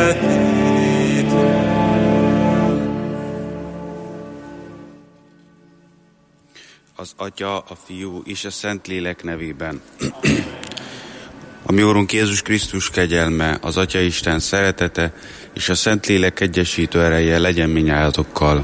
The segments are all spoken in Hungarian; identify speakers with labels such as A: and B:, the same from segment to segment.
A: Az Atya, a Fiú és a Szentlélek nevében. A mi Úrunk Jézus Krisztus kegyelme, az Atya Isten szeretete és a Szentlélek egyesítő ereje legyen minnyájatokkal.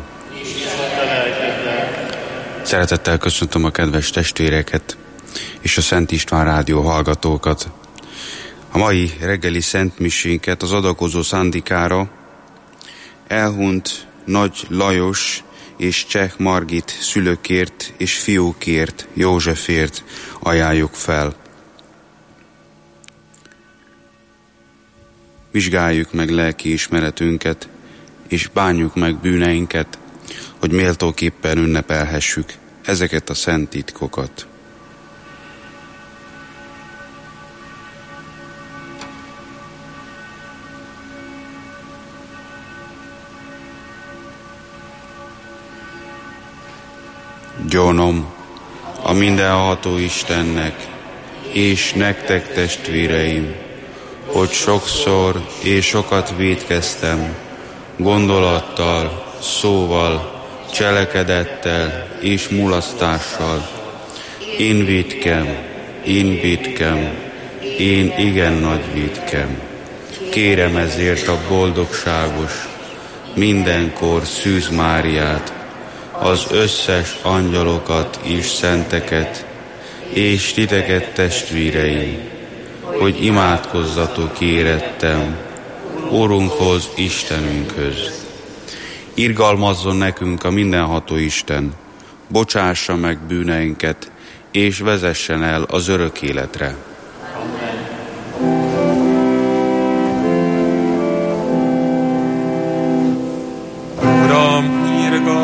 A: Szeretettel köszöntöm a kedves testvéreket és a Szent István rádió hallgatókat. A mai reggeli szentmisénket az adakozó szándékára elhunyt Nagy Lajos és Cseh Margit szülőkért és fiúkért, Józsefért ajánljuk fel. Vizsgáljuk meg lelki ismeretünket, és bánjuk meg bűneinket, hogy méltóképpen ünnepelhessük ezeket a szent titkokat. Gyónom a mindenható Istennek, és nektek, testvéreim, hogy sokszor és sokat vétkeztem, gondolattal, szóval, cselekedettel és mulasztással. Én vétkem, én igen nagy vétkem. Kérem ezért a boldogságos, mindenkor Szűz Máriát, az összes angyalokat és szenteket, és titeket, testvéreim, hogy imádkozzatok érettem Úrunkhoz, Istenünkhöz. Irgalmazzon nekünk a mindenható Isten, bocsássa meg bűneinket, és vezessen el az örök életre.
B: Uram,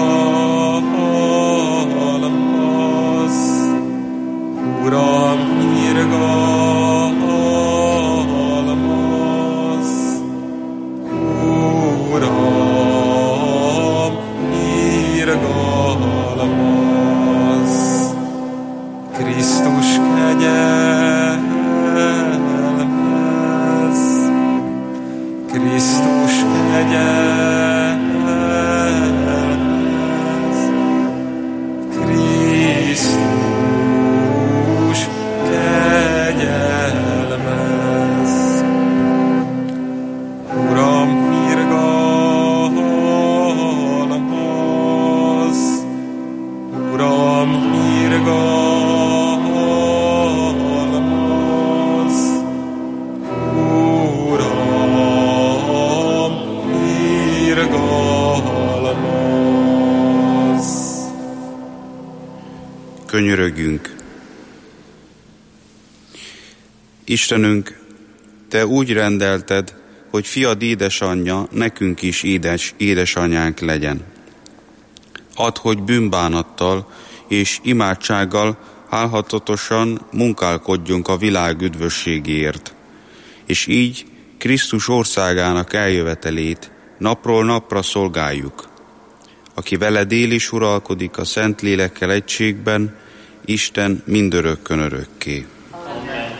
A: Könyörögjünk. Istenünk, Te úgy rendelted, hogy fiad édesanyja nekünk is édesanyánk legyen. Add, hogy bűnbánattal és imádsággal álhatatosan munkálkodjunk a világ üdvösségéért, és így Krisztus országának eljövetelét napról napra szolgáljuk, aki veled él és uralkodik a Szentlélekkel egységben, Isten mindörökkön örökké.
B: Amen.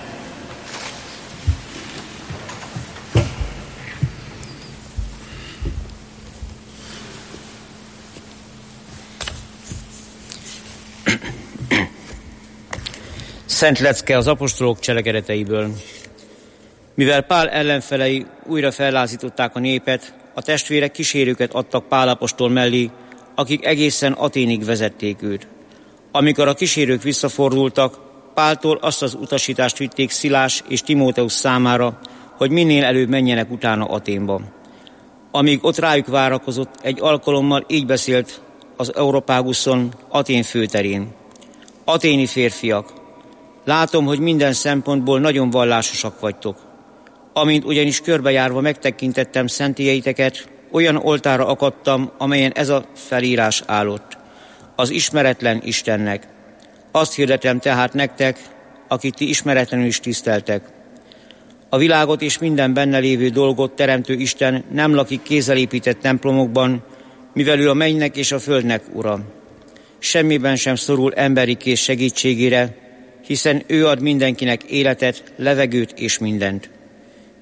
C: Szent lecke az apostolok cselekedeteiből. Mivel Pál ellenfelei újra fellázították a népet, a testvérek kísérőket adtak Pál apostol mellé, akik egészen Aténig vezették őt. Amikor a kísérők visszafordultak, Páltól azt az utasítást vitték Szilás és Timóteusz számára, hogy minél előbb menjenek utána Aténba. Amíg ott rájuk várakozott, egy alkalommal így beszélt az Európáguszon, Atén főterén. Aténi férfiak, látom, hogy minden szempontból nagyon vallásosak vagytok. Amint ugyanis körbejárva megtekintettem szentélyeiteket, olyan oltára akadtam, amelyen ez a felírás állott: az ismeretlen Istennek. Azt hirdetem tehát nektek, akit ti ismeretlenül is tiszteltek. A világot és minden benne lévő dolgot teremtő Isten nem lakik kézzel épített templomokban, mivel ő a mennynek és a földnek ura. Semmiben sem szorul emberi kéz segítségére, hiszen ő ad mindenkinek életet, levegőt és mindent.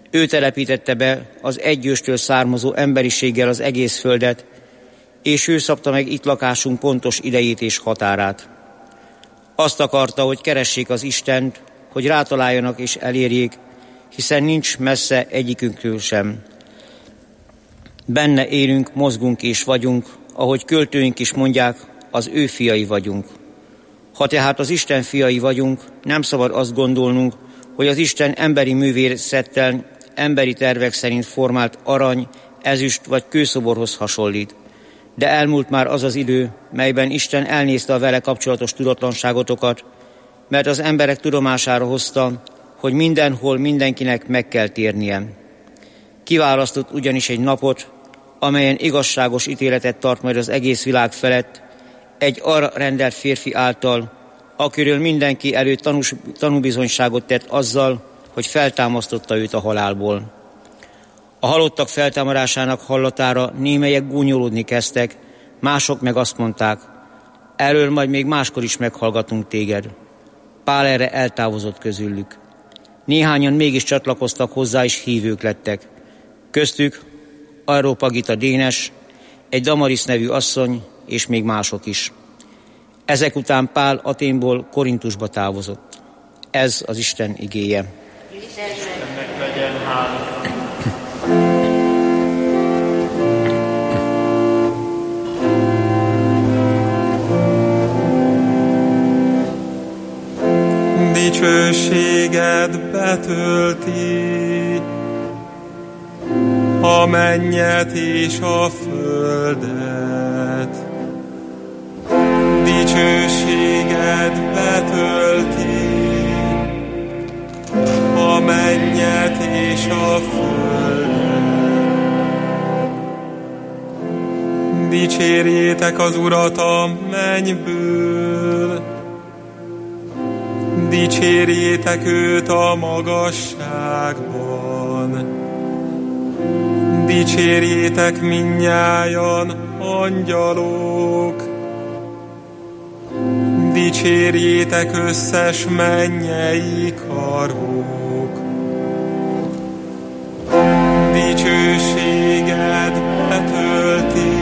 C: Ő telepítette be az egyőstől származó emberiséggel az egész földet, és ő szabta meg itt lakásunk pontos idejét és határát. Azt akarta, hogy keressék az Istent, hogy rátaláljanak és elérjék, hiszen nincs messze egyikünktől sem. Benne élünk, mozgunk és vagyunk, ahogy költőink is mondják, az ő fiai vagyunk. Ha tehát az Isten fiai vagyunk, nem szabad azt gondolnunk, hogy az Isten emberi művészettel, emberi tervek szerint formált arany, ezüst vagy kőszoborhoz hasonlít. De elmúlt már az az idő, melyben Isten elnézte a vele kapcsolatos tudatlanságotokat, mert az emberek tudomására hozta, hogy mindenhol mindenkinek meg kell térnie. Kiválasztott ugyanis egy napot, amelyen igazságos ítéletet tart majd az egész világ felett, egy arra rendelt férfi által, akiről mindenki előtt tanúbizonyságot tett azzal, hogy feltámasztotta őt a halálból. A halottak feltámadásának hallatára némelyek gúnyolódni kezdtek, mások meg azt mondták, erről majd még máskor is meghallgatunk téged. Pál erre eltávozott közülük. Néhányan mégis csatlakoztak hozzá, és hívők lettek. Köztük Areopagita Dénes, egy Damaris nevű asszony, és még mások is. Ezek után Pál Athénból Korintusba távozott. Ez az Isten igéje.
B: Istennek legyen hála.
D: Dicsőséged betölti a mennyet és a földet. Dicsőséged betölti a mennyet és a földet. Dicsérjétek az Urat a mennyből, dicsérjétek őt a magasságban, dicsérjétek mindnyájan, angyalok, dicsérjétek összes mennyei karok. Dicsőséged betölti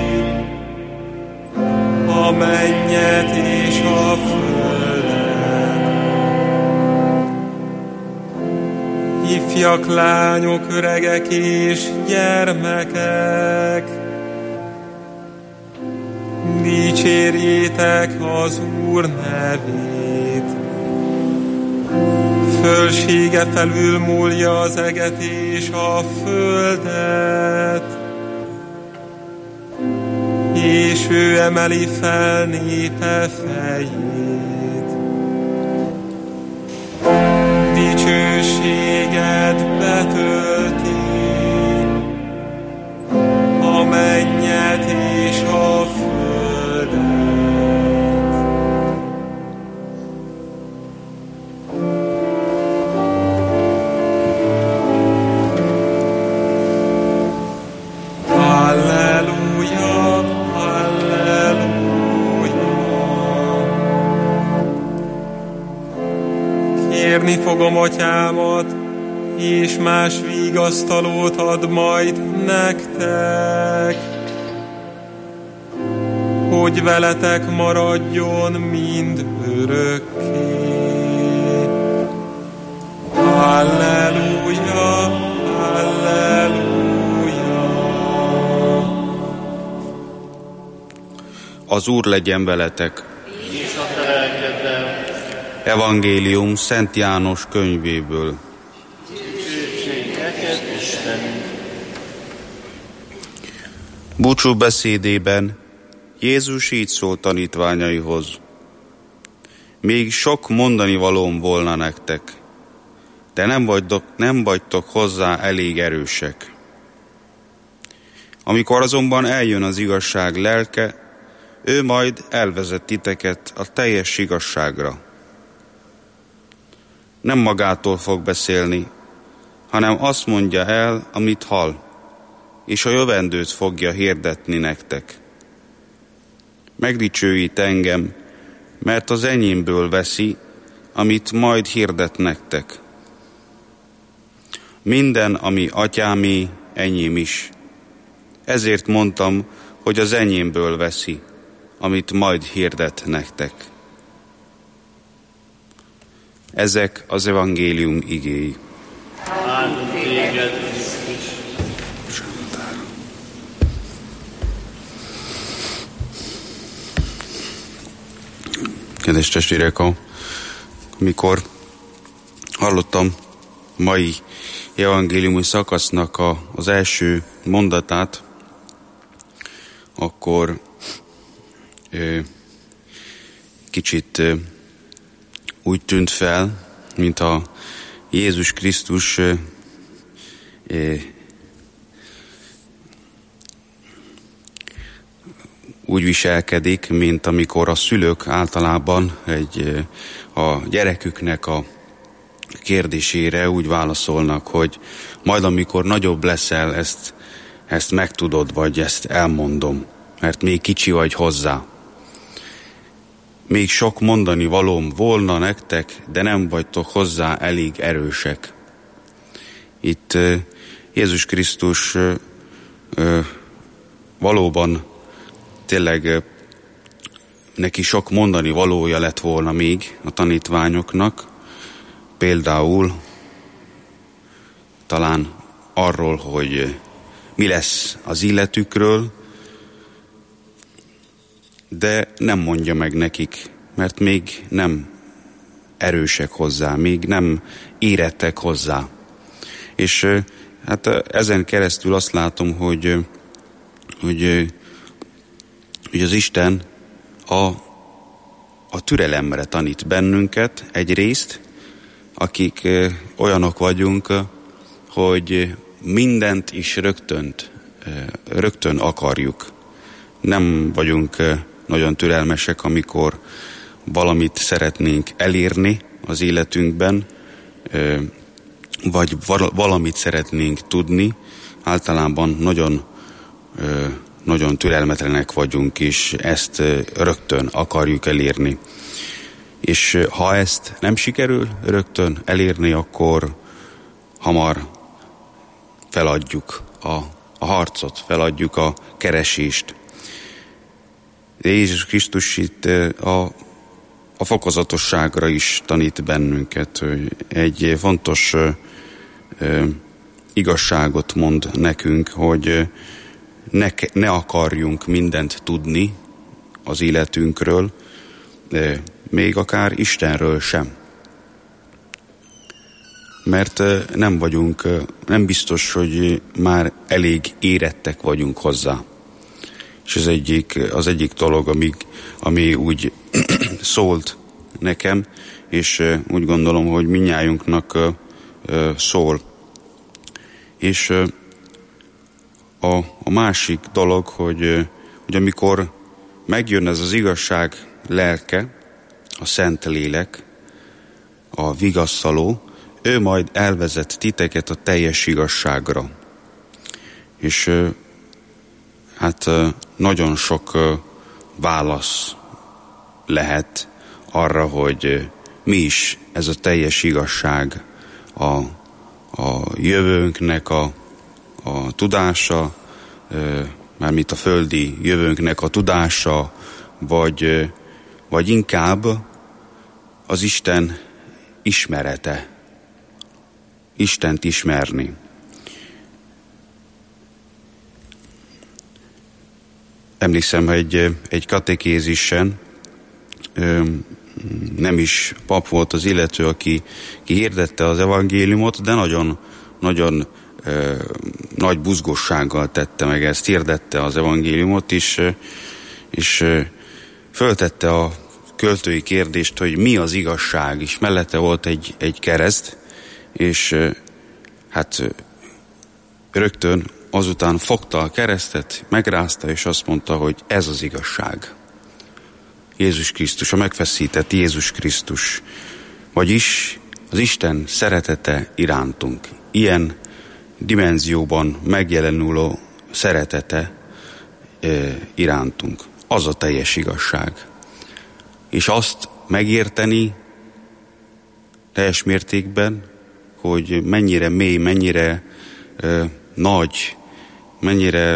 D: a mennyet és a földet. Ifjak, lányok, öregek és gyermekek, dicsérjétek az Úr nevét. Fölsége felül múlja az eget és a földet, és ő emeli fel népe fejét. Dicsőséged betölti a mennyet és a földet. Halleluja, halleluja. Kérni fogom Atyámat, és más vigasztalót ad majd nektek, hogy veletek maradjon mind örökké. Halleluja, halleluja.
A: Az Úr legyen veletek.
B: És a te lelkeddel.
A: Evangélium Szent János könyvéből.
B: Dicsőség neked, Istenünk.
A: Búcsú beszédében Jézus így szólt tanítványaihoz. Még sok mondani valóm volna nektek, de nem vagytok hozzá elég erősek. Amikor azonban eljön az igazság lelke, ő majd elvezet titeket a teljes igazságra. Nem magától fog beszélni, hanem azt mondja el, amit hall, és a jövendőt fogja hirdetni nektek. Megdicsőít engem, mert az enyémből veszi, amit majd hirdet nektek. Minden, ami atyámé, enyém is. Ezért mondtam, hogy az enyémből veszi, amit majd hirdet nektek. Ezek az evangélium igéi.
B: Áldunk téged, Krisztus.
A: Kedves testvérek, amikor hallottam mai evangéliumi szakasznak az első mondatát, akkor kicsit úgy tűnt fel, mintha Jézus Krisztus úgy viselkedik, mint amikor a szülők általában a gyereküknek a kérdésére úgy válaszolnak, hogy majd amikor nagyobb leszel, ezt megtudod, vagy ezt elmondom, mert még kicsi vagy hozzá. Még sok mondani valóm volna nektek, de nem vagytok hozzá elég erősek. Itt Jézus Krisztus valóban tényleg neki sok mondani valója lett volna még a tanítványoknak, például talán arról, hogy mi lesz az életükről, de nem mondja meg nekik, mert még nem erősek hozzá, még nem érettek hozzá. És hát ezen keresztül azt látom, hogy az Isten a türelemre tanít bennünket egyrészt, akik olyanok vagyunk, hogy mindent is rögtön akarjuk. Nem vagyunk nagyon türelmesek, amikor valamit szeretnénk elérni az életünkben, vagy valamit szeretnénk tudni. Általában nagyon türelmetlenek vagyunk, és ezt rögtön akarjuk elérni. És ha ezt nem sikerül rögtön elérni, akkor hamar feladjuk a harcot, feladjuk a keresést. Jézus Krisztus itt a fokozatosságra is tanít bennünket, hogy egy fontos igazságot mond nekünk, hogy ne akarjunk mindent tudni az életünkről, még akár Istenről sem. Mert nem biztos, hogy már elég érettek vagyunk hozzá. És az egyik dolog, ami úgy szólt nekem, és úgy gondolom, hogy mindnyájunknak szól. És a másik dolog, hogy amikor megjön ez az igazság lelke, a Szent Lélek, a vigasztaló, ő majd elvezet titeket a teljes igazságra. És hát nagyon sok válasz lehet arra, hogy mi is ez a teljes igazság, a jövőnknek a tudása, mármint a földi jövőnknek a tudása, vagy inkább az Isten ismerete, Istent ismerni. Emlékszem, egy katekézisen nem is pap volt az illető, aki hirdette az evangéliumot, de nagyon nagy buzgossággal tette meg ezt, hirdette az evangéliumot is, és föltette a költői kérdést, hogy mi az igazság, és mellette volt egy kereszt, és hát rögtön azután fogta a keresztet, megrázta, és azt mondta, hogy ez az igazság. Jézus Krisztus, a megfeszített Jézus Krisztus, vagyis az Isten szeretete irántunk. Ilyen dimenzióban megjelenülő szeretete irántunk. Az a teljes igazság. És azt megérteni teljes mértékben, hogy mennyire mély, mennyire nagy, mennyire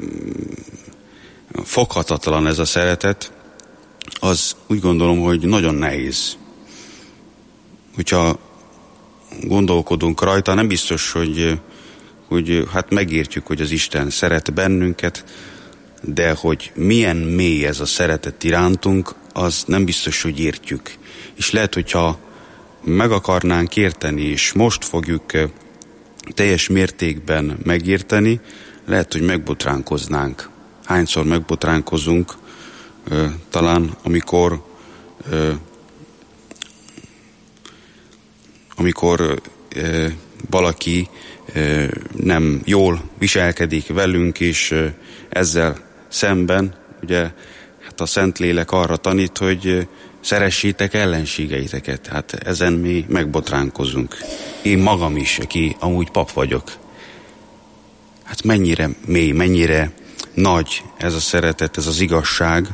A: foghatatlan ez a szeretet, az úgy gondolom, hogy nagyon nehéz. Hogyha gondolkodunk rajta, nem biztos, hogy hát megértjük, hogy az Isten szeret bennünket, de hogy milyen mély ez a szeretet irántunk, az nem biztos, hogy értjük. És lehet, hogyha meg akarnánk érteni, és most fogjuk teljes mértékben megérteni, lehet, hogy megbotránkoznánk. Hányszor megbotránkozunk, talán amikor valaki nem jól viselkedik velünk, és ezzel szemben, ugye, hát a Szentlélek arra tanít, hogy szeressétek ellenségeiteket. Hát ezen mi megbotránkozunk. Én magam is, aki amúgy pap vagyok. Hát mennyire mély, mennyire nagy ez a szeretet, ez az igazság,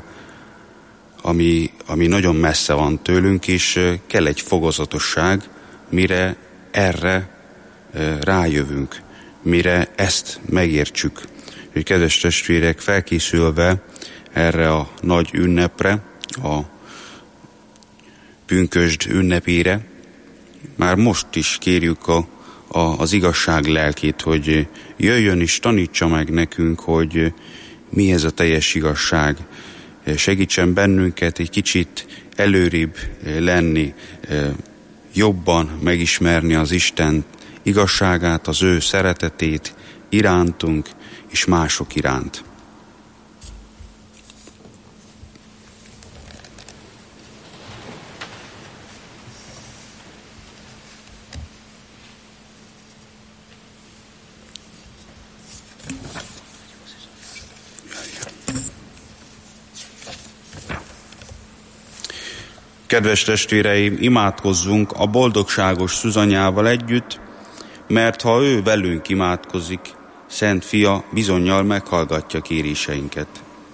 A: ami nagyon messze van tőlünk, és kell egy fokozatosság, mire erre rájövünk, mire ezt megértsük. Hogy kedves testvérek, felkészülve erre a nagy ünnepre, a pünkösd ünnepére, már most is kérjük az igazság lelkét, hogy jöjjön és tanítsa meg nekünk, hogy mi ez a teljes igazság. Segítsen bennünket egy kicsit előrébb lenni, jobban megismerni az Isten igazságát, az ő szeretetét irántunk és mások iránt. Kedves testvéreim, imádkozzunk a boldogságos Szűzanyával együtt, mert ha ő velünk imádkozik, Szent Fia bizonnyal meghallgatja kéréseinket.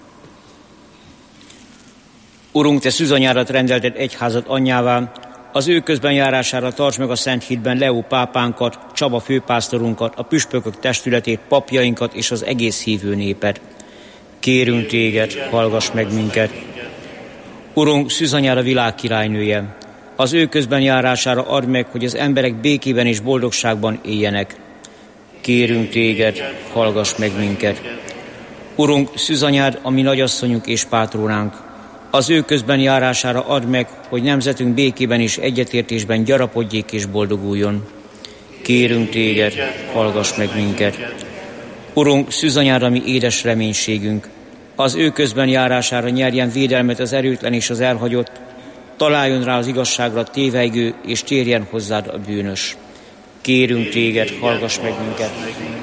C: Urunk, te Szűzanyárat rendelted egyházat anyjává, az ő közben járására tarts meg a Szent Hitben Leó pápánkat, Csaba főpásztorunkat, a püspökök testületét, papjainkat és az egész hívő népet. Kérünk téged, hallgass meg minket. Urunk, Szűzanyára világ királynője, az ő közben járására add meg, hogy az emberek békében és boldogságban éljenek. Kérünk téged, hallgass meg minket. Urunk, Szűzanyád, a mi nagyasszonyunk és pátrónánk, az ő közben járására add meg, hogy nemzetünk békében és egyetértésben gyarapodjék és boldoguljon. Kérünk téged, hallgass meg minket. Urunk, Szűzanyád, a mi édes reménységünk, az ő közben járására nyerjen védelmet az erőtlen és az elhagyott, találjon rá az igazságra tévejgő, és térjen hozzád a bűnös. Kérünk téged, hallgass meg minket.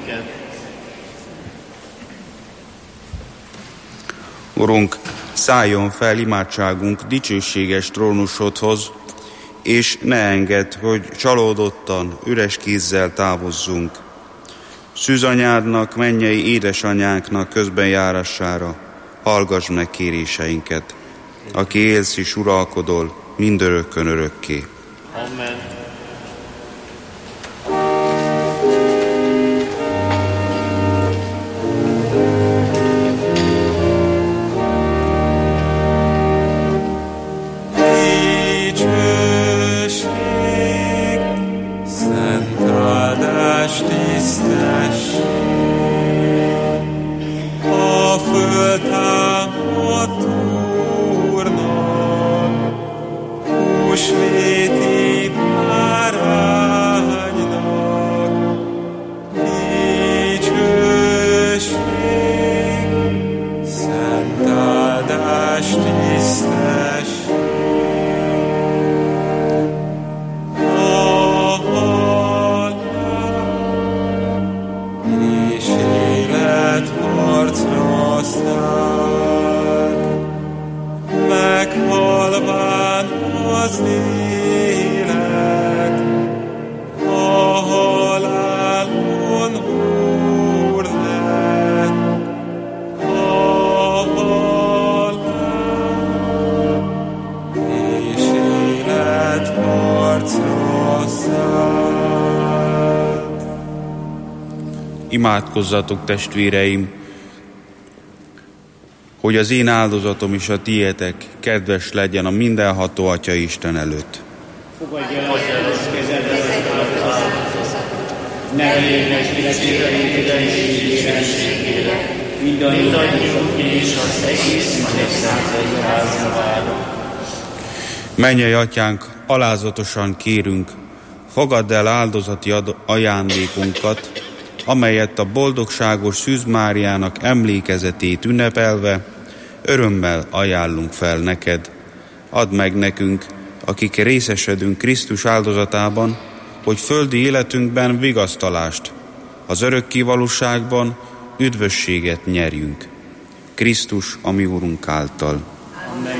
A: Urunk, szálljon fel imádságunk dicsőséges trónusodhoz, és ne engedd, hogy csalódottan, üres kézzel távozzunk. Szűzanyádnak, mennyei édesanyánknak közbenjárására hallgass meg kéréseinket, aki élsz és uralkodol mindörökkön örökké.
B: Amen.
D: Húsvéti
A: Imádkozzatok, testvéreim, hogy az én áldozatom és a tiétek kedves legyen a mindenható Atya Isten előtt.
C: Fogadj el az kezedbe az áldozatot, ne véljenek életére és istenségére, mindannyiunk és az egész nagyszázadik házavára.
A: Mennyei Atyánk, alázatosan kérünk, fogadd el áldozati ajándékunkat, amelyet a boldogságos Szűz Máriának emlékezetét ünnepelve örömmel ajánlunk fel neked. Add meg nekünk, akik részesedünk Krisztus áldozatában, hogy földi életünkben vigasztalást, az örökké valóságban üdvösséget nyerjünk. Krisztus, a mi Úrunk által.
C: Amen.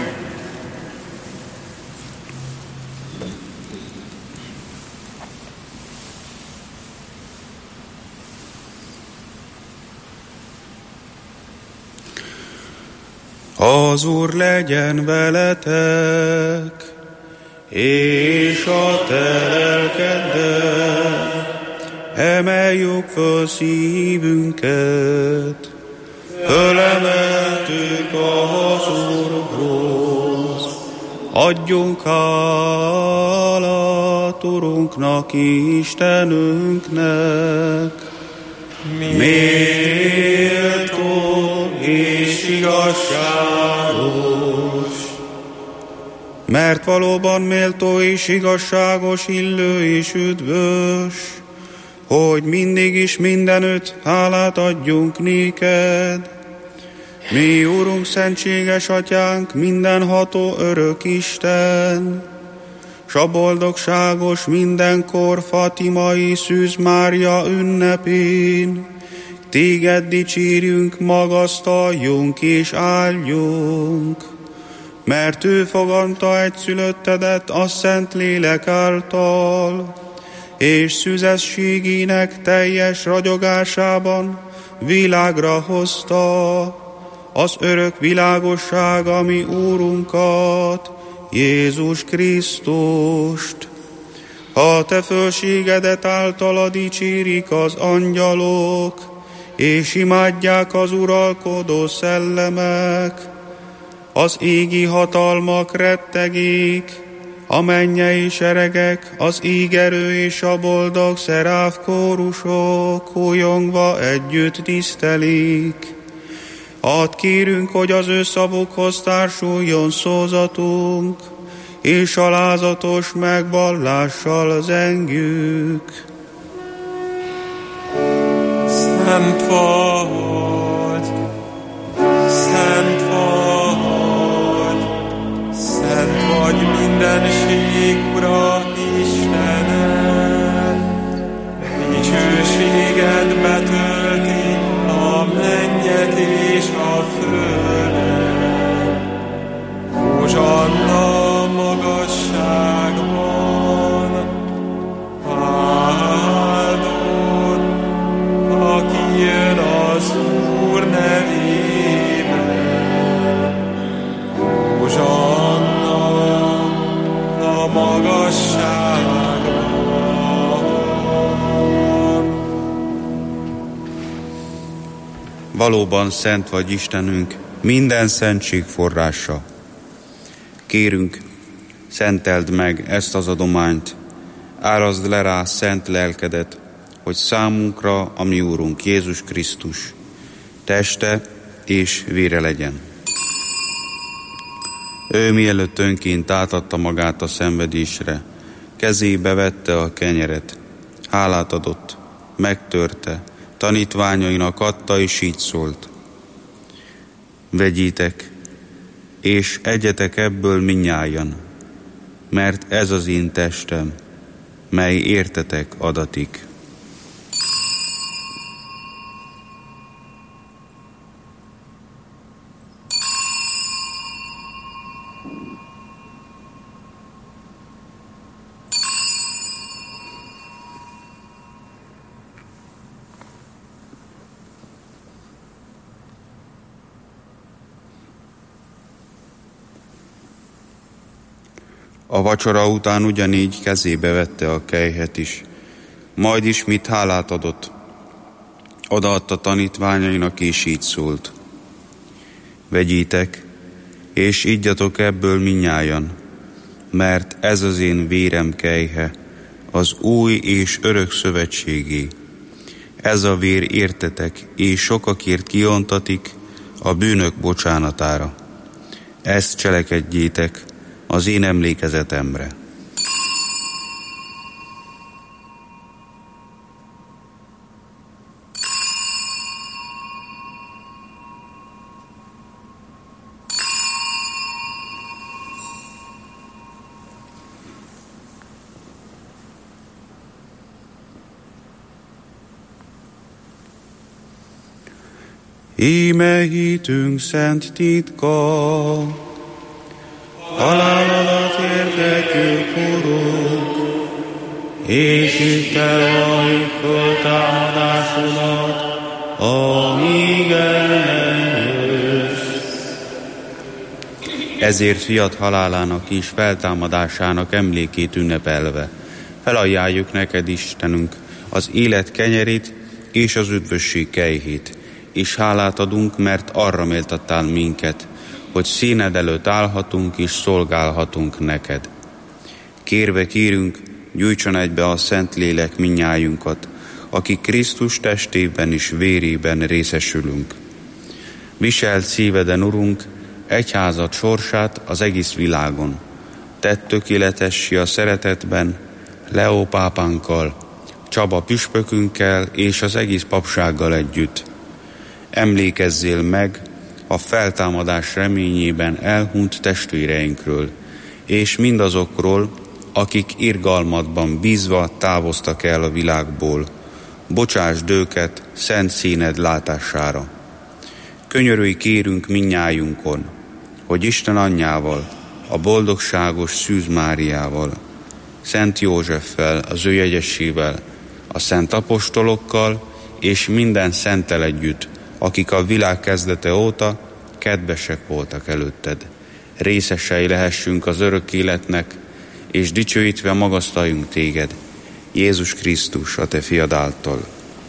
A: Az Úr legyen veletek, és a te lelkeddel. Emeljük föl szívünket, fölemeltük az Úrhoz. Adjunk hálát Urunknak, Istenünknek, méltó és igazságos. Mert valóban méltó és igazságos, illő és üdvös, hogy mindig is mindenütt hálát adjunk néked. Mi, Úrunk, szentséges Atyánk, mindenható örök Isten, s a boldogságos mindenkor fatimai Szűz Mária ünnepén téged dicsérjünk, magasztaljunk és áldjunk, mert ő fogadta egyszülöttedet a Szent Lélek által, és szüzességének teljes ragyogásában világra hozta az örök világosság, a mi Úrunkat, Jézus Krisztust. Ha te fölségedet általa dicsérik az angyalok, és imádják az uralkodó szellemek, az égi hatalmak rettegék, a mennyei seregek, az ígerő és a boldog szeráf kórusok hújongva együtt tisztelik. Add kérünk, hogy az ő szavukhoz társuljon szózatunk, és alázatos megvallással zengjük.
D: Szent vagy, szent vagy, szent vagy mindenség Ura Istenem. Dicsőséged betölti a mennyet és a földet. Hozsanna magasságban, áldott, aki jön az Úr nevében. Hozsanna a magasságban.
A: Valóban szent vagy Istenünk, minden szentség forrása. Kérünk, szenteld meg ezt az adományt, árazd le rá szent lelkedet, hogy számunkra a mi Úrunk Jézus Krisztus teste és vére legyen. Ő mielőtt önként átadta magát a szenvedésre, kezébe vette a kenyeret, hálát adott, megtörte, tanítványainak adta, és így szólt: vegyétek, és egyetek ebből mindnyájan, mert ez az én testem, mely értetek adatik. A vacsora után ugyanígy kezébe vette a kelyhet is, majd ismét hálát adott, odaadta tanítványainak, és így szólt: vegyétek, és igyatok ebből mindnyájan, mert ez az én vérem kelyhe, az új és örök szövetségé. Ez a vér értetek, és sokakért kiontatik a bűnök bocsánatára. Ezt cselekedjétek az én emlékezetemre. Íme hitünk szent titka, halálodat érdekünk, Urunk, és hittel valljuk föltámadásodat, amíg eljössz. Ezért fiat halálának és feltámadásának emlékét ünnepelve felajánljuk neked, Istenünk, az élet kenyerét és az üdvösség kejhét, és hálát adunk, mert arra méltattál minket, hogy színed előtt állhatunk és szolgálhatunk neked. Kérve kérünk, gyújtson egybe a Szentlélek mindnyájunkat, akik Krisztus testében és vérében részesülünk. Viselt szíveden, Urunk, egyházad sorsát az egész világon. Tedd tökéletessé a szeretetben Leó pápánkkal, Csaba püspökünkkel és az egész papsággal együtt. Emlékezzél meg a feltámadás reményében elhunyt testvéreinkről, és mindazokról, akik irgalmadban bízva távoztak el a világból. Bocsásd őket szent színed látására. Könyörülj kérünk mindnyájunkon, hogy Isten anyjával, a boldogságos Szűz Máriával, Szent Józseffel, az ő jegyesével, a szent apostolokkal és minden szenttel együtt, akik a világ kezdete óta kedvesek voltak előtted. Részesei lehessünk az örök életnek, és dicsőítve magasztaljunk téged, Jézus Krisztus, a te fiad által.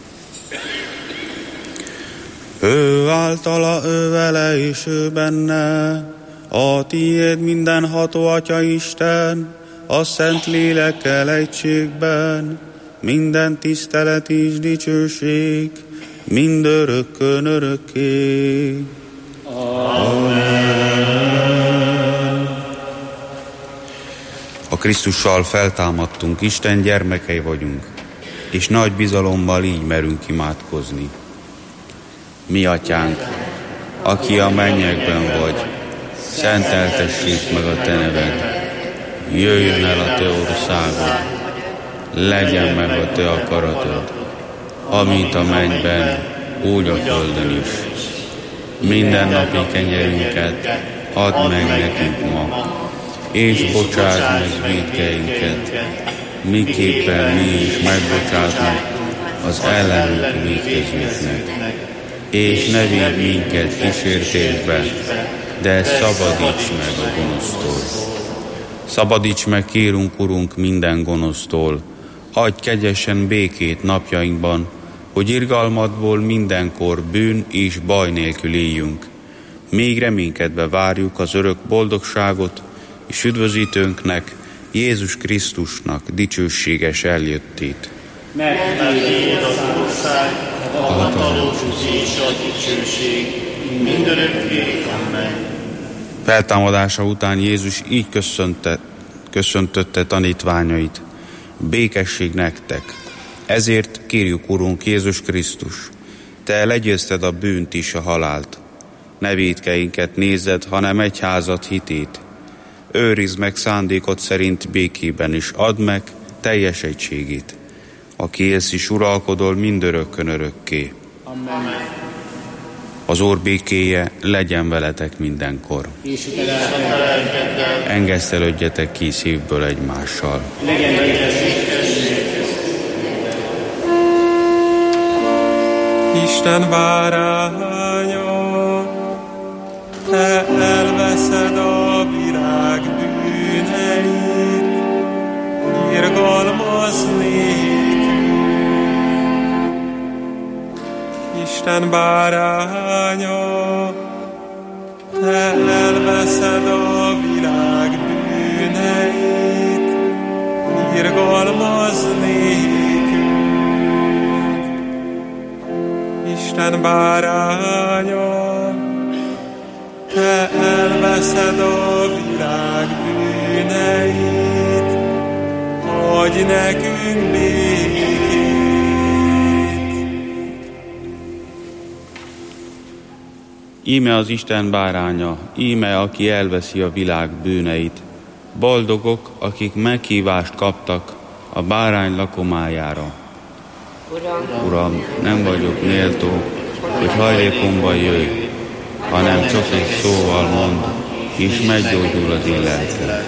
A: Ő általa, ő vele és ő benne, a tiéd mindenható Atya Isten, a Szent Lélekkel egységben, minden tisztelet és dicsőség, mindörökkön örökké. Amen. A Krisztussal feltámadtunk, Isten gyermekei vagyunk, és nagy bizalommal így merünk imádkozni. Mi atyánk, aki a mennyekben vagy, szenteltessék meg a te neved. Jöjjön el a te országod, legyen meg a te akaratod, amint a mennyben, úgy a földön is. Minden napi kenyerünket add meg nekünk ma, és bocsásd meg vétkeinket, miképpen mi is megbocsátunk az ellenünk vétkezőknek. És ne védj minket kísértésbe, de szabadíts meg a gonosztól. Szabadíts meg, kérünk, Urunk, minden gonosztól, adj kegyesen békét napjainkban, hogy irgalmadból mindenkor bűn és baj nélkül éljünk. Még reménykedve várjuk az örök boldogságot, és üdvözítőnknek, Jézus Krisztusnak dicsőséges eljöttét.
B: Mert tiéd az ország, a hatalom és a dicsőség, mindörökké. Amen.
A: Feltámadása után Jézus így köszöntötte tanítványait: békesség nektek. Ezért kérjük, Urunk Jézus Krisztus, te legyőzted a bűnt és a halált. Ne vétkeinket nézed, hanem egyházad hitét. Őrizd meg szándékod szerint békében, és add meg teljes egységét, aki élsz és uralkodol mindörökkön örökké.
B: Amen.
A: Az Úr békéje legyen veletek mindenkor. Engesztelődjetek ki szívből egymással.
D: Isten báránya, te elveszed a virág bűneit, irgalmaz nékünk. Isten báránya, te elveszed a világ bűneit, irgalmazz nékünk. Isten báránya, te elveszed a világ bűneit, adj nekünk békét.
A: Íme az Isten báránya, íme aki elveszi a világ bűneit. Boldogok, akik meghívást kaptak a bárány lakomájára. Uram, nem vagyok méltó, hogy hajlékomba jöjj, hanem csak egy szóval mond, és meggyógyul az én lelkem.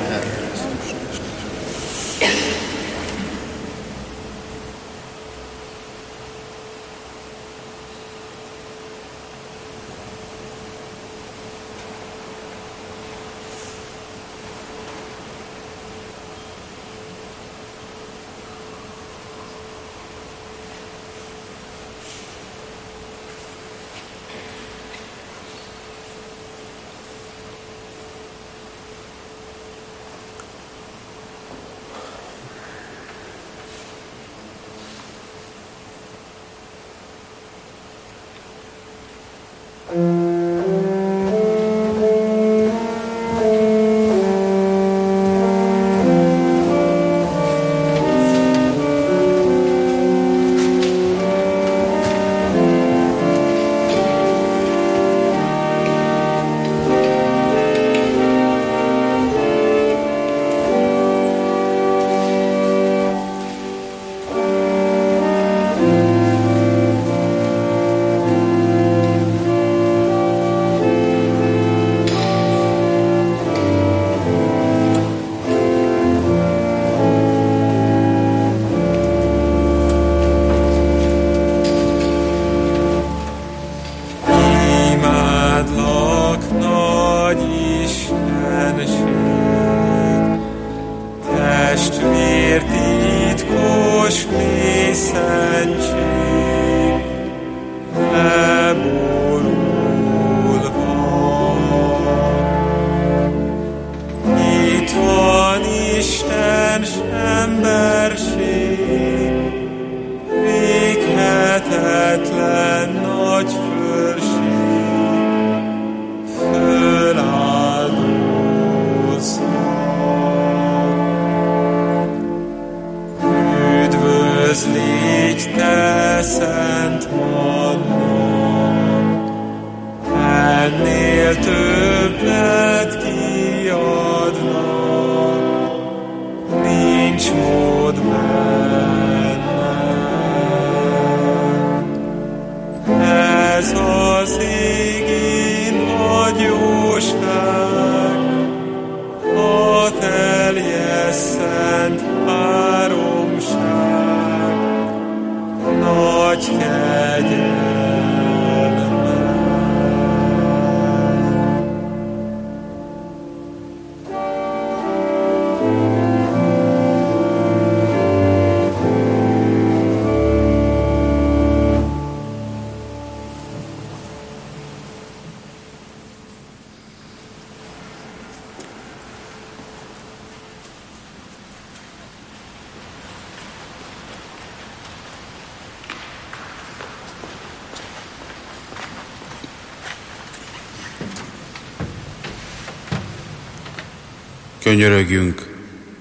A: Könyörögjünk!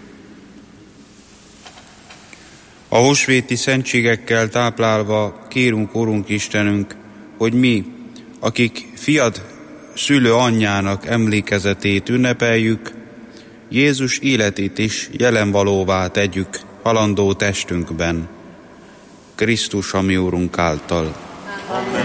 A: A húsvéti szentségekkel táplálva kérünk, Urunk Istenünk, hogy mi, akik fiad szülő anyjának emlékezetét ünnepeljük, Jézus életét is jelenvalóvá tegyük halandó testünkben, Krisztus, a mi Úrunk által.
B: Amen.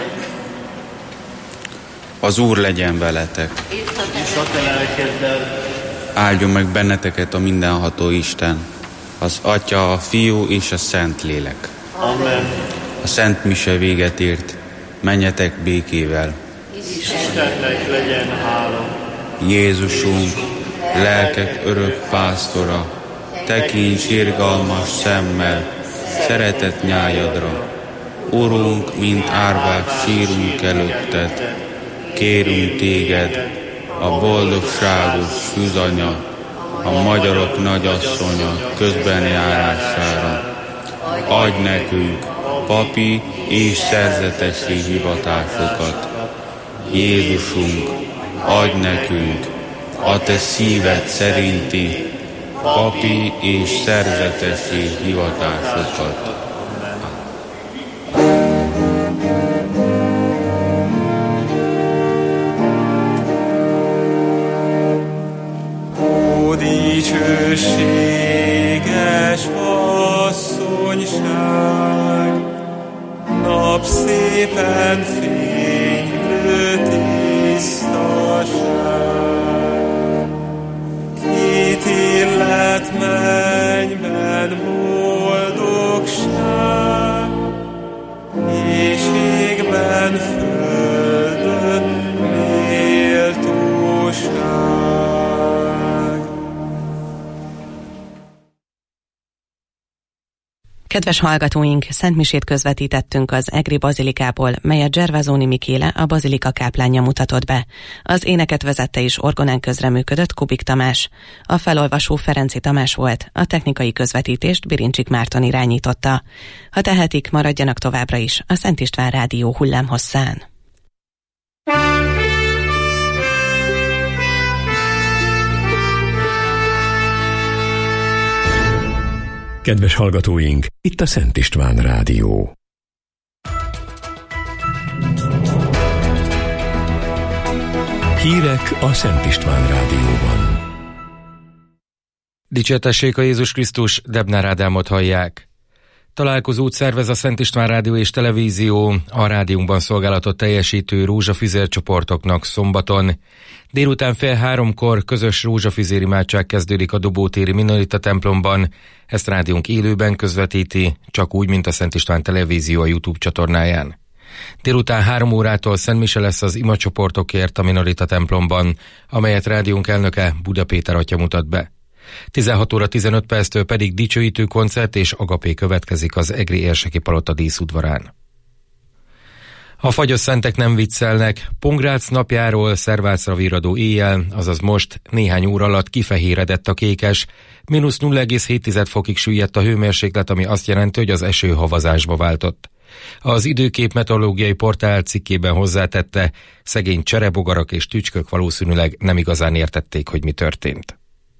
A: Az Úr legyen veletek.
B: És a te lelkeddel.
A: Áldjon meg benneteket a mindenható Isten, az Atya, a Fiú és a Szentlélek.
B: Amen.
A: A Szent Mise véget ért, menjetek békével.
B: Istennek legyen hála.
A: Jézusunk, lelkek örök pásztora, tekints irgalmas szemmel szeretett nyájadra.
E: Urunk, mint árvák sírunk előtted, kérünk téged, a boldogságos fűzanya, a magyarok nagyasszonya közbenjárására. Adj nekünk papi és szerzetesi hivatásokat. Jézusunk, adj nekünk a te szíved szerinti papi és szerzetesi hivatásokat.
D: Dicsőséges asszonyság, napszépen fénylő tisztaság, kit illet mennyben boldogság, és égben földön méltóság.
F: Kedves hallgatóink, szentmisét közvetítettünk az Egri bazilikából, melyet Gervasoni Mikéle, a bazilika káplánja mutatott be. Az éneket vezette és orgonán közreműködött Kubik Tamás. A felolvasó Ferenci Tamás volt, a technikai közvetítést Birincsik Márton irányította. Ha tehetik, maradjanak továbbra is a Szent István Rádió hullámhosszán.
G: Kedves hallgatóink, itt a Szent István Rádió. Hírek a Szent István Rádióban.
H: Dicsértessék a Jézus Krisztus, Debnár Ádámot hallják. Találkozót szervez a Szent István Rádió és Televízió a rádiónkban szolgálatot teljesítő rózsafüzér csoportoknak szombaton. Délután 2:30 közös rózsafüzér imádság kezdődik a Dobótéri Minorita templomban. Ezt rádiónk élőben közvetíti, csak úgy, mint a Szent István Televízió a YouTube csatornáján. Délután 3 órától szentmise lesz az imacsoportokért a Minorita templomban, amelyet rádiónk elnöke Buda Péter atya mutat be. 16 óra 15 perctől pedig dicsőítő koncert és agapé következik az egri érseki palota díszudvarán. A fagyos szentek nem viccelnek. Pongrác napjáról Szervácra virradó éjjel, azaz most néhány óra alatt kifehéredett a kékes, -0,7 fokig süllyedt a hőmérséklet, ami azt jelenti, hogy az eső havazásba váltott. Az Időkép meteorológiai portál cikkében hozzátette, szegény cserebogarak és tücskök valószínűleg nem igazán értették, hogy mi történt.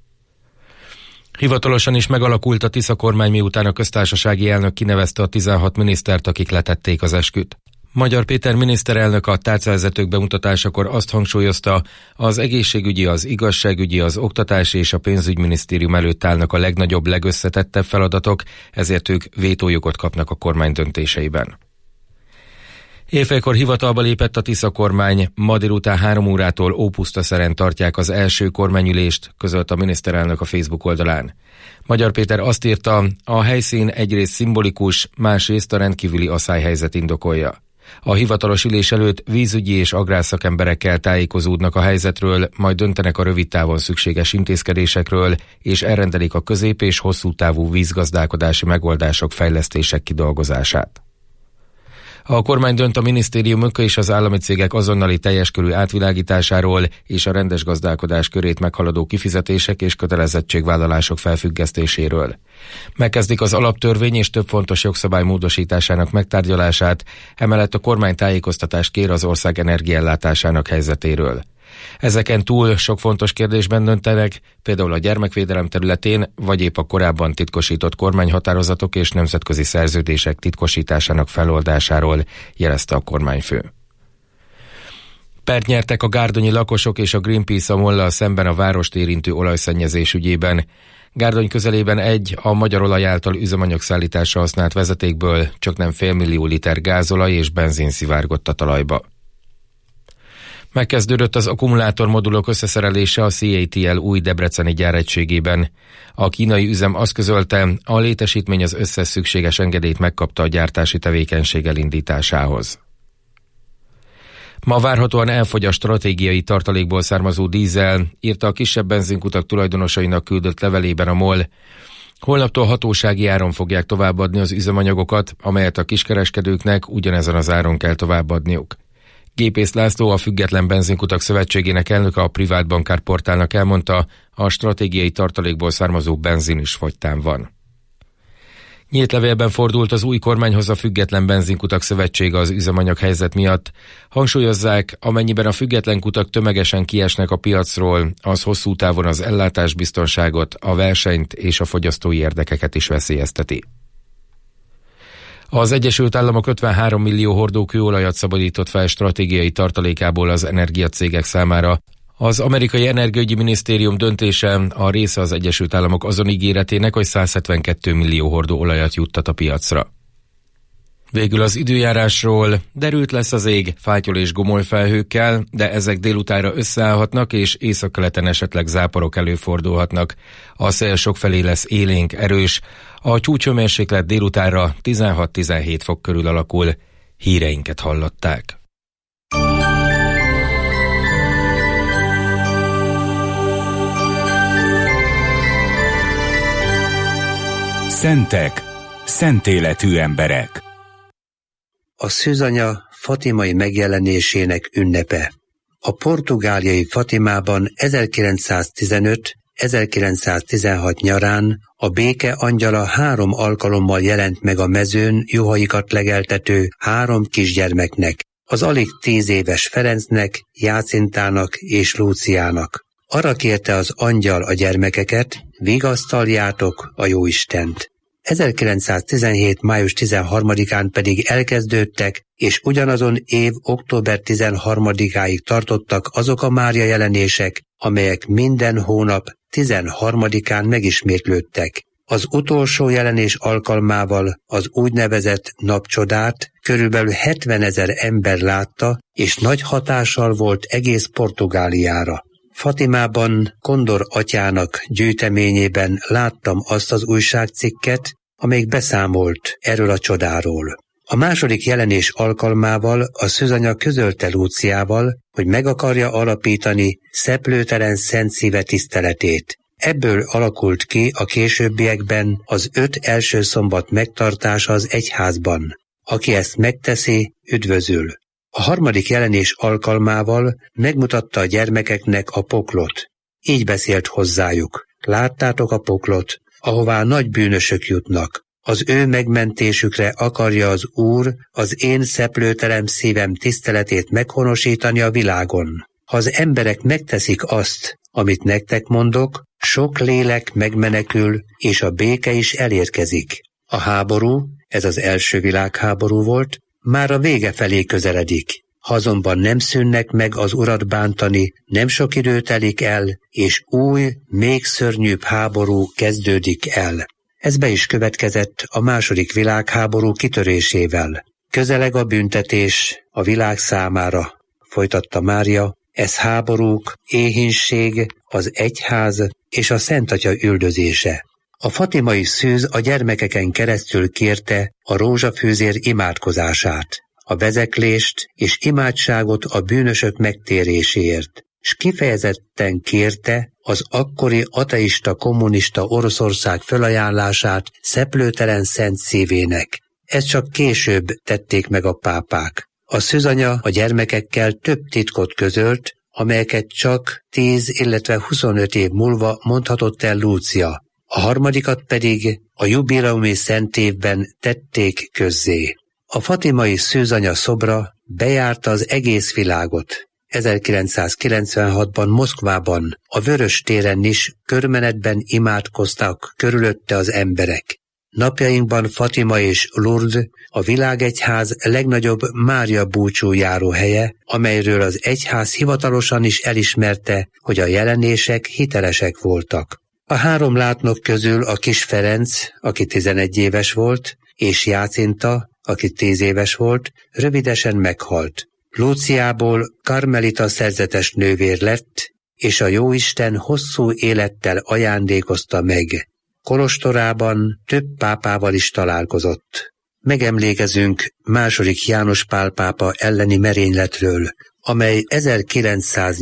H: Hivatalosan is megalakult a Tisza kormány, miután a köztársasági elnök kinevezte a 16 minisztert, akik letették az esküt. Magyar Péter miniszterelnök a tárcavezetők bemutatásakor azt hangsúlyozta, az egészségügyi, az igazságügyi, az oktatási és a pénzügyminisztérium előtt állnak a legnagyobb, legösszetettebb feladatok, ezért ők vétójogot kapnak a kormány döntéseiben. Éjfélkor hivatalba lépett a Tisza kormány, ma délután 3 órától Ópusztaszeren tartják az első kormányülést, közölt a miniszterelnök a Facebook oldalán. Magyar Péter azt írta, a helyszín egyrészt szimbolikus, másrészt a rendkívüli aszályhelyzet indokolja. A hivatalos ülés előtt vízügyi és agrárszakemberekkel tájékozódnak a helyzetről, majd döntenek a rövid távon szükséges intézkedésekről, és elrendelik a közép- és hosszú távú vízgazdálkodási megoldások, fejlesztések kidolgozását. A kormány dönt a minisztériumok és az állami cégek azonnali teljes körű átvilágításáról és a rendes gazdálkodás körét meghaladó kifizetések és kötelezettségvállalások felfüggesztéséről. Megkezdik az alaptörvény és több fontos jogszabály módosításának megtárgyalását, emellett a kormány tájékoztatást kér az ország energiaellátásának helyzetéről. Ezeken túl sok fontos kérdésben döntenek, például a gyermekvédelem területén, vagy épp a korábban titkosított kormányhatározatok és nemzetközi szerződések titkosításának feloldásáról, jelezte a kormányfő. Pert nyertek a gárdonyi lakosok és a Greenpeace a MOL-lal szemben a várost érintő olajszennyezés ügyében. Gárdony közelében egy a Magyar Olaj által üzemanyagszállításra használt vezetékből csaknem fél millió liter gázolaj és benzin szivárgott a talajba. Megkezdődött az akkumulátormodulok összeszerelése a CATL új debreceni gyáregységében. A kínai üzem azt közölte, a létesítmény az összes szükséges engedélyt megkapta a gyártási tevékenység elindításához. Ma várhatóan elfogy a stratégiai tartalékból származó dízel, írta a kisebb benzinkutak tulajdonosainak küldött levelében a MOL. Holnaptól hatósági áron fogják továbbadni az üzemanyagokat, amelyet a kiskereskedőknek ugyanezen az áron kell továbbadniuk. Gépész László, a Független Benzinkutak Szövetségének elnöke a Privát Bankár portálnak elmondta, a stratégiai tartalékból származó benzin is fogytán van. Nyílt levélben fordult az új kormányhoz a Független Benzinkutak Szövetsége az üzemanyag helyzet miatt. Hangsúlyozzák, amennyiben a független kutak tömegesen kiesnek a piacról, az hosszú távon az ellátásbiztonságot, a versenyt és a fogyasztói érdekeket is veszélyezteti. Az Egyesült Államok 53 millió hordó kőolajat szabadított fel stratégiai tartalékából az energiacégek számára. Az amerikai energiaügyi minisztérium döntése a része az Egyesült Államok azon ígéretének, hogy 172 millió hordó olajat juttat a piacra. Végül az időjárásról: derült lesz az ég, fátyol és gomoly felhőkkel, de ezek délutánra összeállhatnak, és északkeleten esetleg záporok előfordulhatnak. A szél sokfelé lesz élénk, erős, a csúcshőmérséklet délutánra 16-17 fok körül alakul. Híreinket hallották.
I: Szentek, szentéletű emberek.
J: A szűzanya Fatimai megjelenésének ünnepe. A portugáliai Fatimában 1915-1916 nyarán a béke angyala 3 alkalommal jelent meg a mezőn juhaikat legeltető 3 kisgyermeknek, az alig 10 éves Ferencnek, Jácintának és Lúciának. Arra kérte az angyal a gyermekeket: vigasztaljátok a Jóistent. 1917. május 13-án pedig elkezdődtek, és ugyanazon év október 13-áig tartottak azok a Mária jelenések, amelyek minden hónap 13-án megismétlődtek. Az utolsó jelenés alkalmával az úgynevezett napcsodát körülbelül 70 000 ember látta, és nagy hatással volt egész Portugáliára. Fatimában, Kondor atyának gyűjteményében láttam azt az újságcikket, amelyik beszámolt erről a csodáról. A második jelenés alkalmával a szűzanya közölte Lúciával, hogy meg akarja alapítani Szeplőtelen Szent Szíve tiszteletét. Ebből alakult ki a későbbiekben az 5 első szombat megtartása az egyházban. Aki ezt megteszi, üdvözül. A harmadik jelenés alkalmával megmutatta a gyermekeknek a poklot. Így beszélt hozzájuk: láttátok a poklot, ahová nagy bűnösök jutnak. Az ő megmentésükre akarja az Úr az én szeplőtelen szívem tiszteletét meghonosítani a világon. Ha az emberek megteszik azt, amit nektek mondok, sok lélek megmenekül, és a béke is elérkezik. A háború, ez az első világháború volt, már a vége felé közeledik. Ha azonban nem szűnnek meg az Urat bántani, nem sok idő telik el, és új, még szörnyűbb háború kezdődik el. Ez be is következett a második világháború kitörésével. Közeleg a büntetés a világ számára, folytatta Mária, ez háborúk, éhínség, az egyház és a Szent Atya üldözése. A fatimai szűz a gyermekeken keresztül kérte a rózsafűzér imádkozását, a vezeklést és imádságot a bűnösök megtéréséért, s kifejezetten kérte az akkori ateista kommunista Oroszország felajánlását Szeplőtelen Szent Szívének. Ezt csak később tették meg a pápák. A szűzanya a gyermekekkel több titkot közölt, amelyeket csak 10, illetve 25 év múlva mondhatott el Lúcia. A harmadikat pedig a jubileumi szentévben tették közzé. A fatimai szűzanya szobra bejárta az egész világot. 1996-ban Moszkvában, a Vörös téren is körmenetben imádkoztak körülötte az emberek. Napjainkban Fatima és Lourdes a világegyház legnagyobb Mária búcsújáró helye, amelyről az egyház hivatalosan is elismerte, hogy a jelenések hitelesek voltak. A 3 látnok közül a kis Ferenc, aki 11 éves volt, és Jácinta, aki 10 éves volt, rövidesen meghalt. Lúciából karmelita szerzetes nővér lett, és a Jóisten hosszú élettel ajándékozta meg. Kolostorában több pápával is találkozott. Megemlékezünk II. János Pál pápa elleni merényletről, amely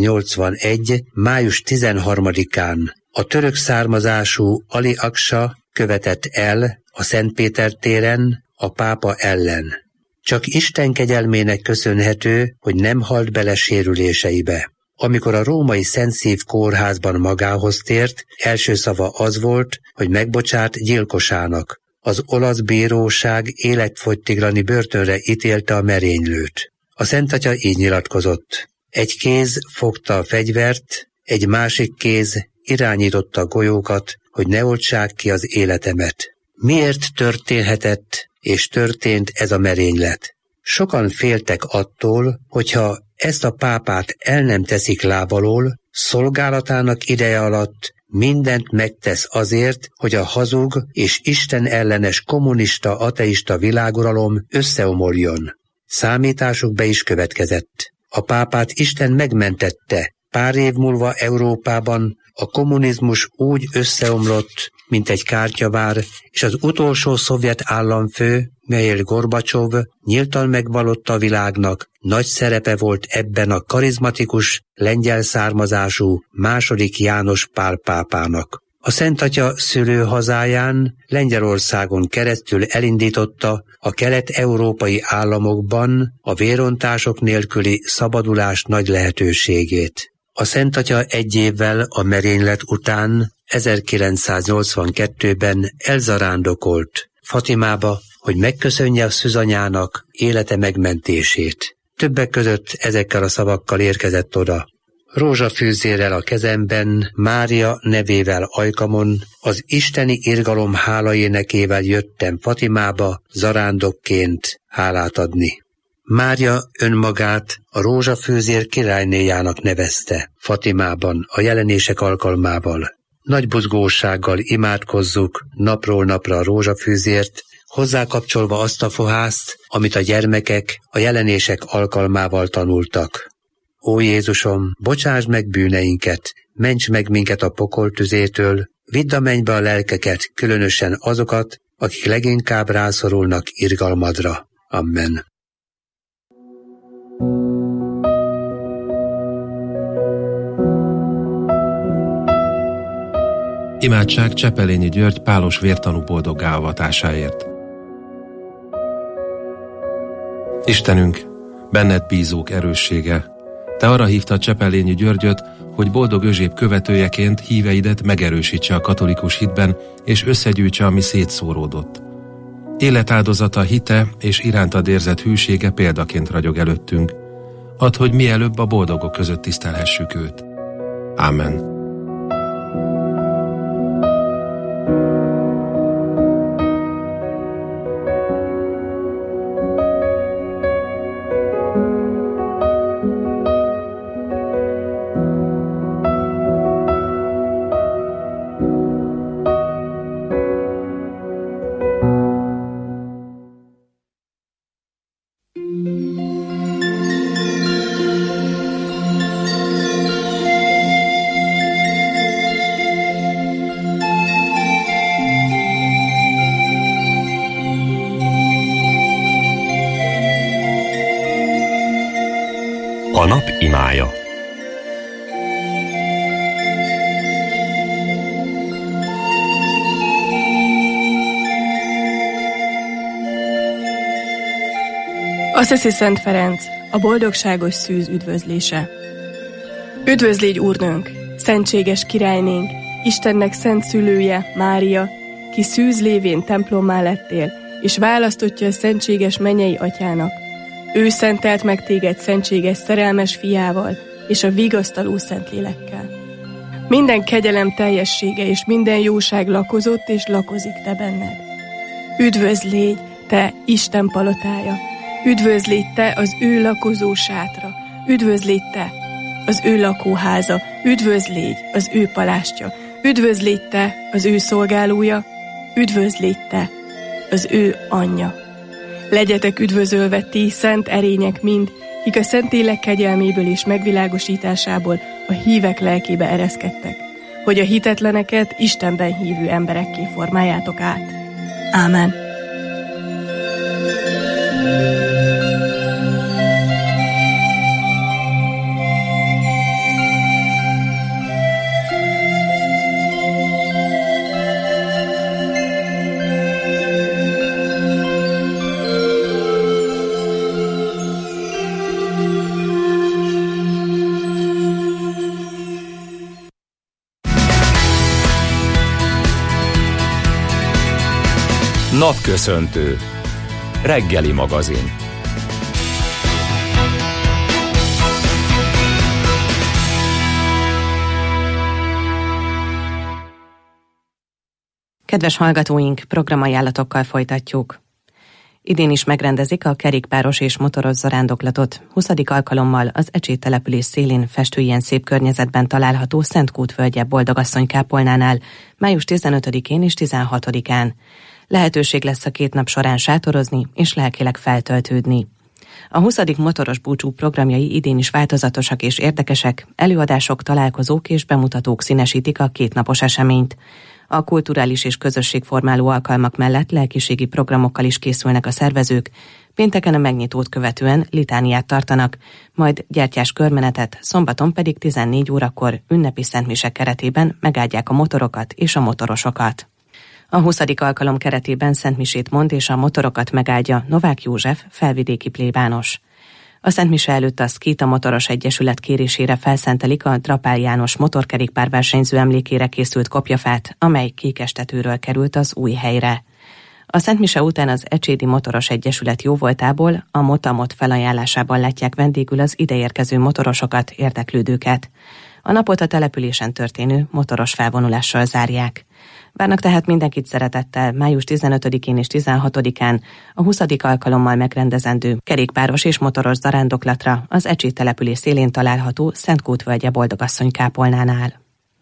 J: 1981. május 13-án a török származású Ali Aksa követett el a Szentpéter téren a pápa ellen. Csak Isten kegyelmének köszönhető, hogy nem halt bele sérüléseibe. Amikor a római Szent Szív kórházban magához tért, első szava az volt, hogy megbocsát gyilkosának. Az olasz bíróság életfogytiglani börtönre ítélte a merénylőt. A Szent Atya így nyilatkozott: egy kéz fogta a fegyvert, egy másik kéz irányította a golyókat, hogy ne oltsák ki az életemet. Miért történhetett és történt ez a merénylet? Sokan féltek attól, hogyha ezt a pápát el nem teszik lábalól, szolgálatának ideje alatt mindent megtesz azért, hogy a hazug és Isten ellenes kommunista, ateista világuralom összeomoljon. Számításuk be is következett. A pápát Isten megmentette. Pár év múlva Európában a kommunizmus úgy összeomlott, mint egy kártyavár, és az utolsó szovjet államfő, Mihail Gorbacsov nyíltan megvallotta a világnak, nagy szerepe volt ebben a karizmatikus, lengyel származású II. János Pál pápának. A Szent Atya szülőhazáján, Lengyelországon keresztül elindította a kelet-európai államokban a vérontások nélküli szabadulás nagy lehetőségét. A Szent Atya egy évvel a merénylet után 1982-ben elzarándokolt Fatimába, hogy megköszönje a szűzanyának élete megmentését. Többek között ezekkel a szavakkal érkezett oda: rózsafűzérrel a kezemben, Mária nevével ajkamon, az isteni irgalom hálaénekével jöttem Fatimába zarándokként hálát adni. Mária önmagát a rózsafűzér királynéjának nevezte Fatimában a jelenések alkalmával. Nagy buzgósággal imádkozzuk napról napra a rózsafűzért, hozzákapcsolva azt a fohászt, amit a gyermekek a jelenések alkalmával tanultak. Ó Jézusom, bocsásd meg bűneinket, ments meg minket a pokol tüzétől, vidd a mennybe a lelkeket, különösen azokat, akik leginkább rászorulnak irgalmadra. Amen.
K: Imádság Csepelényi György pálos vértanú boldoggá avatásáért. Istenünk, benned bízók erőssége, te arra hívtad Csepelényi Györgyöt, hogy boldog Özséb követőjeként híveidet megerősítse a katolikus hitben, és összegyűjtse, ami szétszóródott. Életáldozata, hite és irántad érzett hűsége példaként ragyog előttünk. Add, hogy mielőbb a boldogok között tisztelhessük őt. Ámen.
G: A nap imája.
L: Assisi Szent Ferenc, a boldogságos szűz üdvözlése. Üdvözl légy, Úrnőnk, szentséges királynénk, Istennek szent szülője, Mária, ki szűz lévén templommá lettél, és választottja a szentséges mennyei atyának. Ő szentelt meg téged szentséges szerelmes fiával, és a vigasztaló Szentlélekkel. Minden kegyelem teljessége és minden jóság lakozott és lakozik te benned. Üdvözl légy, te Isten palotája, üdvözl légy te az ő lakozó sátra, üdvözl légy te az ő lakóháza, üdvözl légy az ő palástja, üdvözl légy te az ő szolgálója, üdvözl légy te az ő anyja. Legyetek üdvözölve ti, szent erények mind, kik a Szentlélek kegyelméből és megvilágosításából a hívek lelkébe ereszkedtek, hogy a hitetleneket Istenben hívő emberekké formáljátok át. Ámen.
I: Napköszöntő. Reggeli magazin.
F: Kedves hallgatóink, programajánlatokkal folytatjuk. Idén is megrendezik a kerékpáros és motoros zarándoklatot. 20. alkalommal az Ecsét település szélén festő ilyen szép környezetben található Szentkút völgye Boldogasszony kápolnánál május 15-én és 16-án. Lehetőség lesz a 2 nap során sátorozni és lelkileg feltöltődni. A 20. motoros búcsú programjai idén is változatosak és érdekesek, előadások, találkozók és bemutatók színesítik a 2 napos eseményt. A kulturális és közösségformáló alkalmak mellett lelkiségi programokkal is készülnek a szervezők, pénteken a megnyitót követően litániát tartanak, majd gyertyás körmenetet, szombaton pedig 14 órakor ünnepi szentmisek keretében megáldják a motorokat és a motorosokat. A 20. alkalom keretében szentmisét mond és a motorokat megáldja Novák József, felvidéki plébános. A szentmise előtt a Szkíta Motoros Egyesület kérésére felszentelik a Drapál János motorkerékpárversenyző emlékére készült kopjafát, amely Kékestetőről került az új helyre. A szentmise után az Ecsédi Motoros Egyesület jóvoltából a Motamot felajánlásában látják vendégül az ideérkező motorosokat, érdeklődőket. A napot a településen történő motoros felvonulással zárják. Várnak tehát mindenkit szeretettel május 15-én és 16-án a 20. alkalommal megrendezendő kerékpáros és motoros zarándoklatra az Ecsét település szélén található Szentkút völgye Boldogasszony kápolnánál.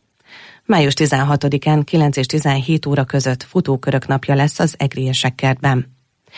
F: Május 16-án 9 és 17 óra között futókörök napja lesz az Egriesek kertben.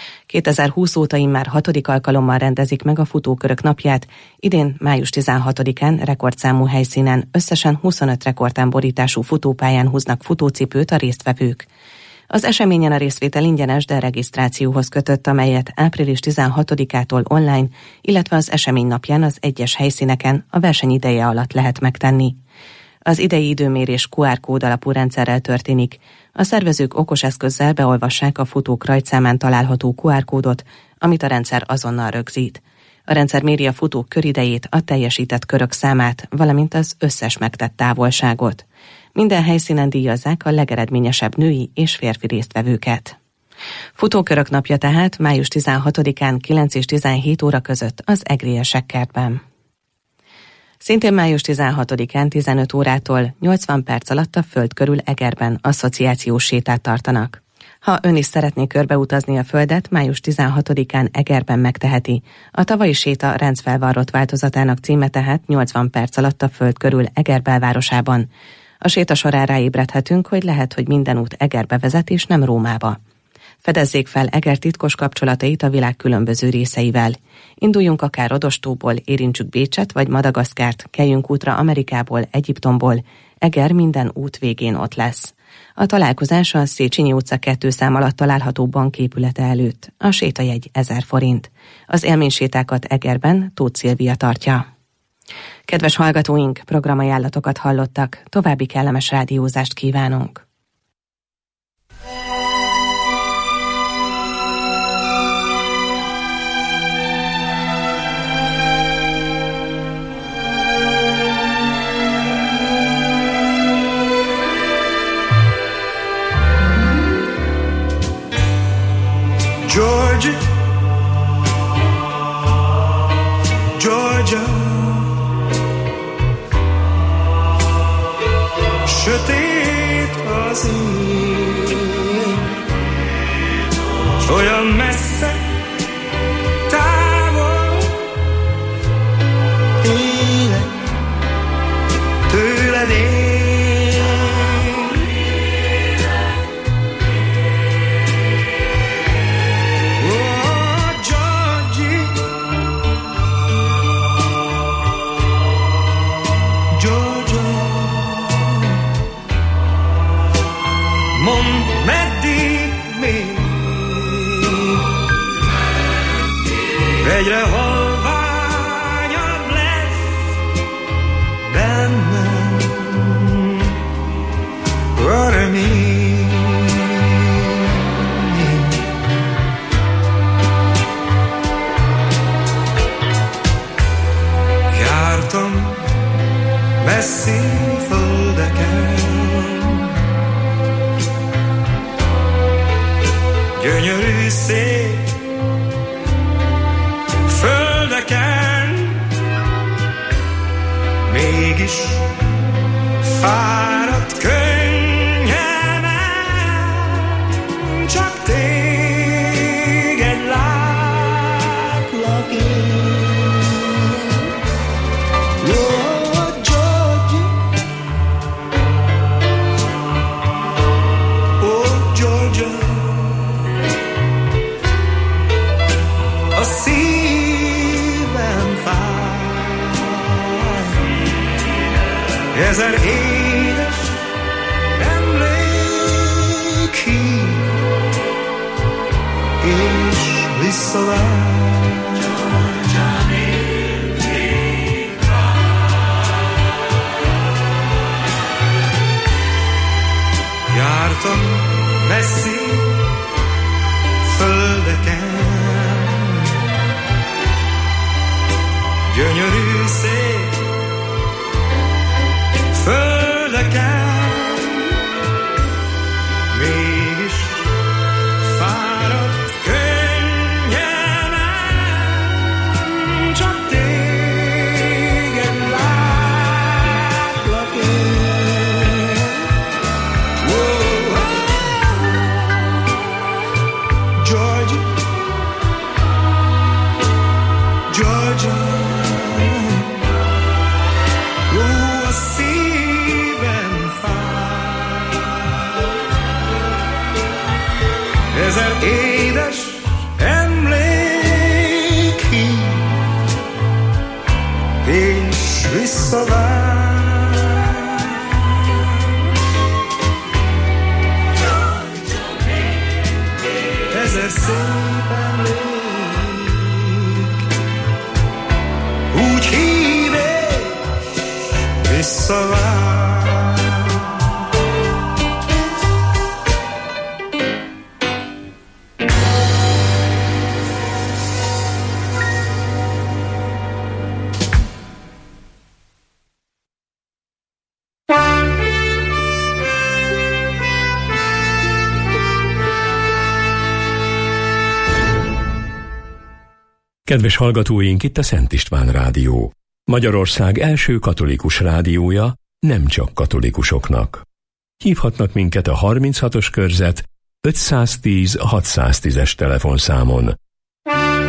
F: 2020 óta immár 6. alkalommal rendezik meg a futókörök napját, idén május 16-án rekordszámú helyszínen összesen 25 rekordtámborítású futópályán húznak futócipőt a résztvevők. Az eseményen a részvétel ingyenes, de regisztrációhoz kötött, amelyet április 16-ától online, illetve az esemény napján az egyes helyszíneken a verseny ideje alatt lehet megtenni. Az idei időmérés QR kód alapú rendszerrel történik. A szervezők okos eszközzel beolvassák a futók rajtszámán található QR kódot, amit a rendszer azonnal rögzít. A rendszer méri a futók köridejét, a teljesített körök számát, valamint az összes megtett távolságot. Minden helyszínen díjazzák a legeredményesebb női és férfi résztvevőket. Futókörök napja tehát május 16-án 9 és 17 óra között az Egriesek kertben. Szintén május 16-án 15 órától 80 perc alatt a Föld körül Egerben asszociációs sétát tartanak. Ha ön is szeretné körbeutazni a Földet, május 16-án Egerben megteheti. A tavalyi séta rendszerfelvarrott változatának címe tehát 80 perc alatt a Föld körül Eger belvárosában. A séta során ráébredhetünk, hogy lehet, hogy minden út Egerbe vezet és nem Rómába. Fedezzék fel Eger titkos kapcsolatait a világ különböző részeivel. Induljunk akár Rodostóból, érintsük Bécset vagy Madagaszkárt, keljünk útra Amerikából, Egyiptomból. Eger minden út végén ott lesz. A találkozás a Széchenyi utca 2 szám alatt található banképülete előtt. A sétajegy 1000 forint. Az élménysétákat Egerben Tóth Szilvia tartja. Kedves hallgatóink, programajánlatokat hallottak. További kellemes rádiózást kívánunk.
D: Georgia, Georgia, sötét az ég, olyan messze, távol, élek tőled én. Egyre halványabb lesz bennem a remény. Jártam messzi földeken, gyönyörű mégis fáradt könnyen csak téged látlak én. Oh, Georgie, oh, Georgia, a szívem fáj, ezer édes emlék hív, és visszavág. Jártam messzi földeken, gyönyörű szép földeken, mégis fáradt könnyen csak téged látlak én. Oh, Georgia, Georgia, oh, a szívem fáj, ezer édes emlék hív, és visszavág. Ezer szép emlék úgy hív és visszavág.
G: Kedves hallgatóink, itt a Szent István Rádió. Magyarország első katolikus rádiója, nem csak katolikusoknak. Hívhatnak minket a 36-os körzet 510 610-es telefonszámon.